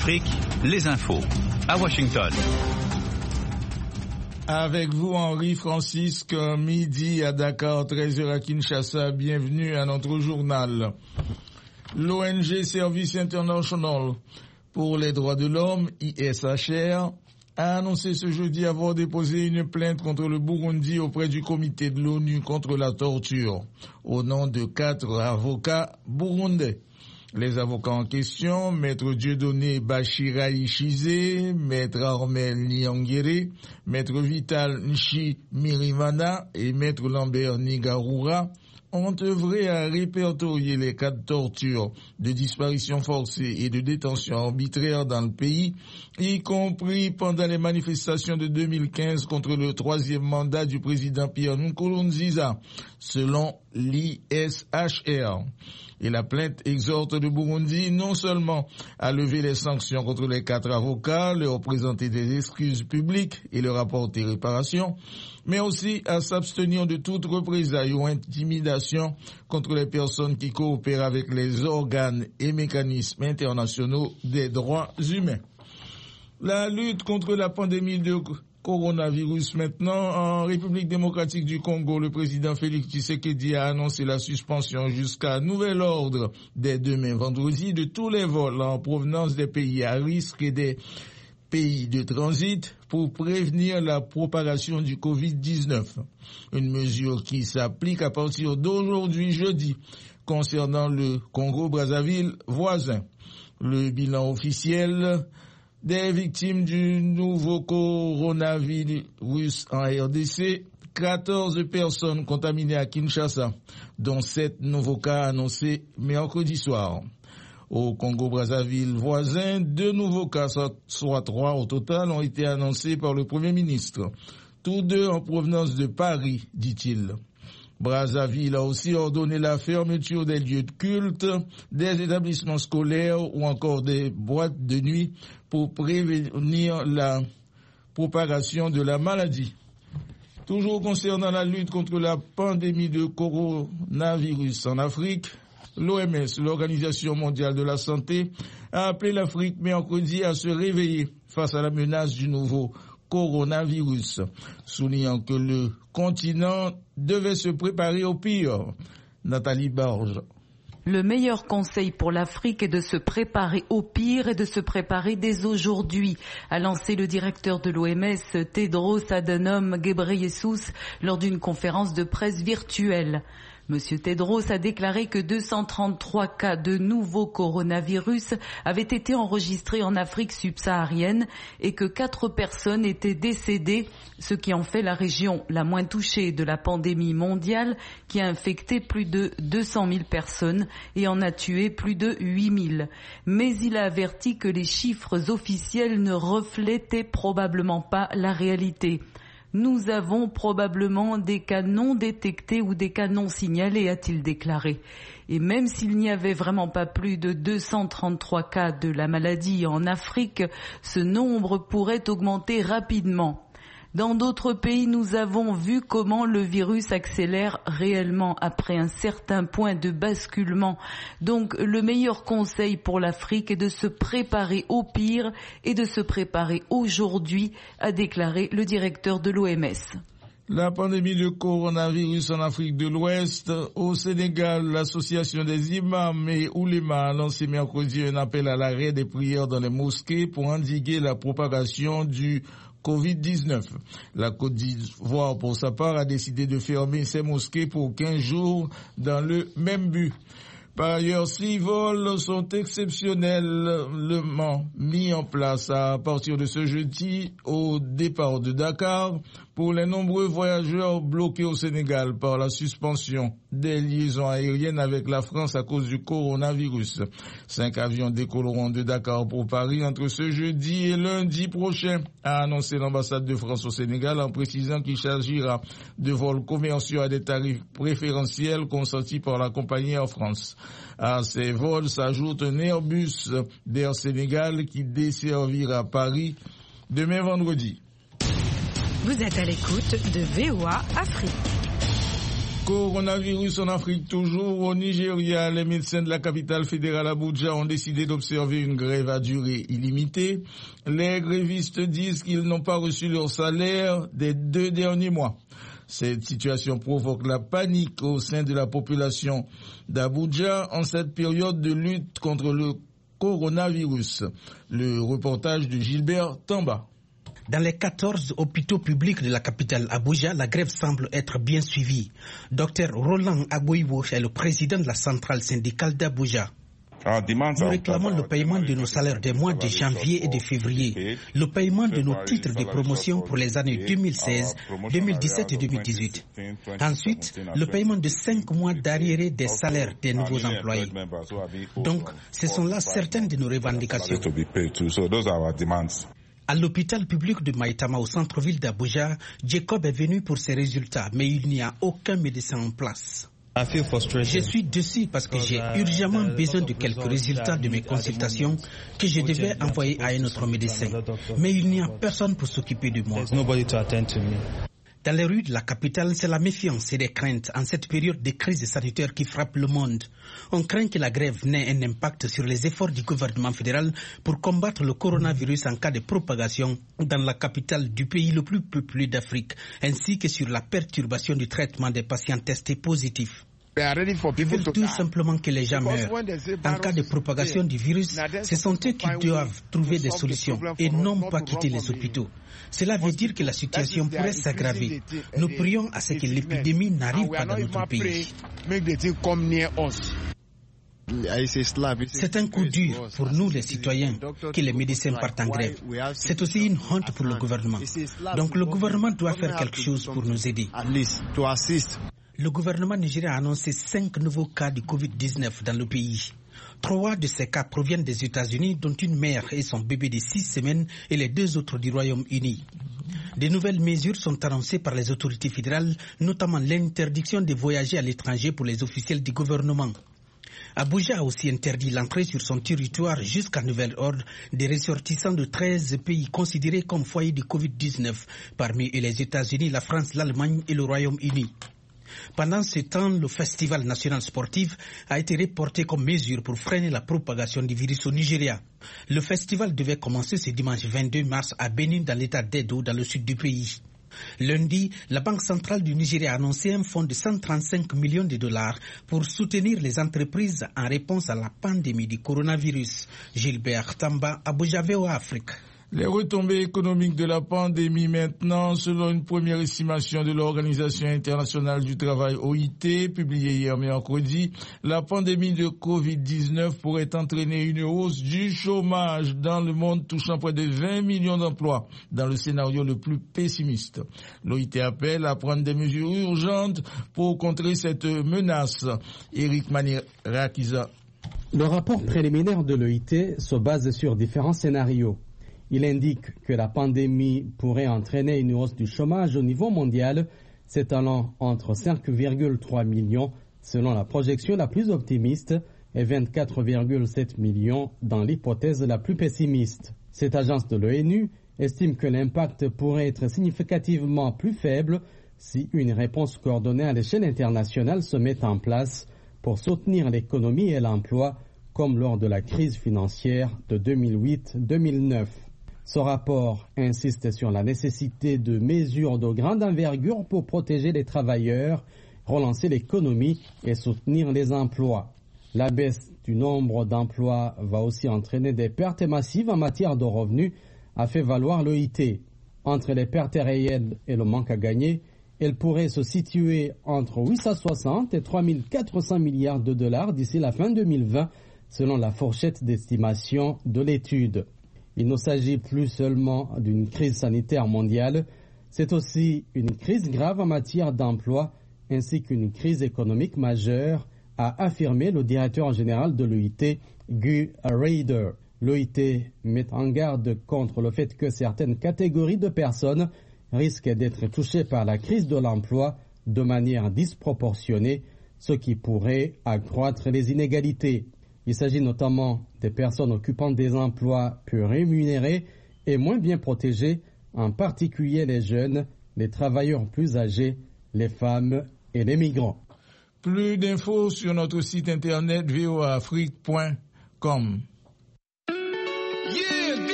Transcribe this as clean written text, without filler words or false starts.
Afrique, les infos. À Washington. Avec vous, Henri Francisque, midi à Dakar, 13h à Kinshasa. Bienvenue à notre journal. L'ONG Service International pour les droits de l'homme, ISHR, a annoncé ce jeudi avoir déposé une plainte contre le Burundi auprès du comité de l'ONU contre la torture, au nom de 4 avocats burundais. Les avocats en question, Maître Dieudonné Bachira Ishize, Maître Armel Nyangere, Maître Vital Nchi Mirimana et Maître Lambert Nigarura, ont œuvré à répertorier les cas de torture, de disparition forcée et de détention arbitraire dans le pays, y compris pendant les manifestations de 2015 contre le 3e mandat du président Pierre Nkurunziza, selon l'ISHR. Et la plainte exhorte le Burundi non seulement à lever les sanctions contre les 4 avocats, leur présenter des excuses publiques et leur apporter réparation, mais aussi à s'abstenir de toute représailles ou intimidation contre les personnes qui coopèrent avec les organes et mécanismes internationaux des droits humains. La lutte contre la pandémie de coronavirus maintenant. En République démocratique du Congo, le président Félix Tshisekedi a annoncé la suspension jusqu'à nouvel ordre dès demain vendredi de tous les vols en provenance des pays à risque et des pays de transit pour prévenir la propagation du Covid-19. Une mesure qui s'applique à partir d'aujourd'hui jeudi concernant le Congo-Brazzaville voisin. Le bilan officiel des victimes du nouveau coronavirus en RDC, 14 personnes contaminées à Kinshasa, dont 7 nouveaux cas annoncés mercredi soir. Au Congo-Brazzaville voisin, 2 nouveaux cas, soit 3 au total, ont été annoncés par le Premier ministre. Tous 2 en provenance de Paris, dit-il. Brazzaville a aussi ordonné la fermeture des lieux de culte, des établissements scolaires ou encore des boîtes de nuit pour prévenir la propagation de la maladie. Toujours concernant la lutte contre la pandémie de coronavirus en Afrique, l'OMS, l'Organisation mondiale de la santé, a appelé l'Afrique mercredi à se réveiller face à la menace du nouveau coronavirus, soulignant que le continent devait se préparer au pire. Nathalie Barge. Le meilleur conseil pour l'Afrique est de se préparer au pire et de se préparer dès aujourd'hui, a lancé le directeur de l'OMS, Tedros Adhanom Ghebreyesus, lors d'une conférence de presse virtuelle. Monsieur Tedros a déclaré que 233 cas de nouveau coronavirus avaient été enregistrés en Afrique subsaharienne et que 4 personnes étaient décédées, ce qui en fait la région la moins touchée de la pandémie mondiale qui a infecté plus de 200 000 personnes et en a tué plus de 8 000. Mais il a averti que les chiffres officiels ne reflétaient probablement pas la réalité. Nous avons probablement des cas non détectés ou des cas non signalés, a-t-il déclaré. Et même s'il n'y avait vraiment pas plus de 233 cas de la maladie en Afrique, ce nombre pourrait augmenter rapidement. Dans d'autres pays, nous avons vu comment le virus accélère réellement après un certain point de basculement. Donc, le meilleur conseil pour l'Afrique est de se préparer au pire et de se préparer aujourd'hui, a déclaré le directeur de l'OMS. La pandémie de coronavirus en Afrique de l'Ouest. Au Sénégal, l'association des imams et oulémas a lancé mercredi un appel à l'arrêt des prières dans les mosquées pour endiguer la propagation du Covid-19. La Côte d'Ivoire, pour sa part, a décidé de fermer ses mosquées pour 15 jours dans le même but. Par ailleurs, 6 vols sont exceptionnellement mis en place à partir de ce jeudi au départ de Dakar pour les nombreux voyageurs bloqués au Sénégal par la suspension des liaisons aériennes avec la France à cause du coronavirus. 5 avions décolleront de Dakar pour Paris entre ce jeudi et lundi prochain, a annoncé l'ambassade de France au Sénégal en précisant qu'il s'agira de vols commerciaux à des tarifs préférentiels consentis par la compagnie Air France. À ces vols s'ajoute un Airbus d'Air Sénégal qui desservira Paris demain vendredi. Vous êtes à l'écoute de VOA Afrique. Coronavirus en Afrique toujours. Au Nigeria, les médecins de la capitale fédérale Abuja ont décidé d'observer une grève à durée illimitée. Les grévistes disent qu'ils n'ont pas reçu leur salaire des 2 derniers mois. Cette situation provoque la panique au sein de la population d'Abuja en cette période de lutte contre le coronavirus. Le reportage de Gilbert Tamba. Dans les 14 hôpitaux publics de la capitale Abuja, la grève semble être bien suivie. Dr Roland Agboibo est le président de la centrale syndicale d'Abuja. Nous réclamons le paiement de nos salaires des mois de janvier et de février, le paiement de nos titres de promotion pour les années 2016, 2017 et 2018. Ensuite, le paiement de 5 mois d'arriérés des salaires des nouveaux employés. Donc, ce sont là certaines de nos revendications. À l'hôpital public de Maïtama au centre-ville d'Abuja, Jacob est venu pour ses résultats, mais il n'y a aucun médecin en place. Je suis déçu parce que j'ai urgemment besoin de quelques résultats de mes consultations que je devais envoyer à un autre médecin. Mais il n'y a personne pour s'occuper de moi. Dans les rues de la capitale, c'est la méfiance et les craintes en cette période de crise sanitaire qui frappe le monde. On craint que la grève n'ait un impact sur les efforts du gouvernement fédéral pour combattre le coronavirus en cas de propagation dans la capitale du pays le plus peuplé d'Afrique, ainsi que sur la perturbation du traitement des patients testés positifs. Ils veulent tout simplement que les gens meurent. En cas de propagation du virus, ce sont eux qui doivent trouver des solutions et non pas quitter les hôpitaux. Cela veut dire que la situation pourrait s'aggraver. Nous prions à ce que l'épidémie n'arrive pas dans notre pays. C'est un coup dur pour nous les citoyens que les médecins partent en grève. C'est aussi une honte pour le gouvernement. Donc le gouvernement doit faire quelque chose pour nous aider. Le gouvernement nigérien a annoncé 5 nouveaux cas de Covid-19 dans le pays. 3 de ces cas proviennent des États-Unis, dont une mère et son bébé de 6 semaines et les 2 autres du Royaume-Uni. De nouvelles mesures sont annoncées par les autorités fédérales, notamment l'interdiction de voyager à l'étranger pour les officiels du gouvernement. Abuja a aussi interdit l'entrée sur son territoire jusqu'à nouvel ordre des ressortissants de 13 pays considérés comme foyers de Covid-19, parmi eux les États-Unis, la France, l'Allemagne et le Royaume-Uni. Pendant ce temps, le Festival national sportif a été reporté comme mesure pour freiner la propagation du virus au Nigeria. Le festival devait commencer ce dimanche 22 mars à Benin dans l'état d'Edo, dans le sud du pays. Lundi, la Banque centrale du Nigeria a annoncé un fonds de 135 millions de dollars pour soutenir les entreprises en réponse à la pandémie du coronavirus. Gilbert Tamba, Abuja, VOA Afrique. Les retombées économiques de la pandémie maintenant, selon une première estimation de l'Organisation internationale du travail OIT, publiée hier mercredi, la pandémie de Covid-19 pourrait entraîner une hausse du chômage dans le monde touchant près de 20 millions d'emplois dans le scénario le plus pessimiste. L'OIT appelle à prendre des mesures urgentes pour contrer cette menace. Eric Manirakiza. Le rapport préliminaire de l'OIT se base sur différents scénarios. Il indique que la pandémie pourrait entraîner une hausse du chômage au niveau mondial s'étalant entre 5,3 millions selon la projection la plus optimiste et 24,7 millions dans l'hypothèse la plus pessimiste. Cette agence de l'ONU estime que l'impact pourrait être significativement plus faible si une réponse coordonnée à l'échelle internationale se met en place pour soutenir l'économie et l'emploi comme lors de la crise financière de 2008-2009. Ce rapport insiste sur la nécessité de mesures de grande envergure pour protéger les travailleurs, relancer l'économie et soutenir les emplois. La baisse du nombre d'emplois va aussi entraîner des pertes massives en matière de revenus, a fait valoir l'OIT. Entre les pertes réelles et le manque à gagner, elles pourraient se situer entre 860 et 3400 milliards de dollars d'ici la fin 2020, selon la fourchette d'estimation de l'étude. Il ne s'agit plus seulement d'une crise sanitaire mondiale, c'est aussi une crise grave en matière d'emploi ainsi qu'une crise économique majeure, a affirmé le directeur général de l'OIT, Gu Rader. L'OIT met en garde contre le fait que certaines catégories de personnes risquent d'être touchées par la crise de l'emploi de manière disproportionnée, ce qui pourrait accroître les inégalités. Il s'agit notamment des personnes occupant des emplois peu rémunérés et moins bien protégés, en particulier les jeunes, les travailleurs plus âgés, les femmes et les migrants. Plus d'infos sur notre site internet voaafrique.com.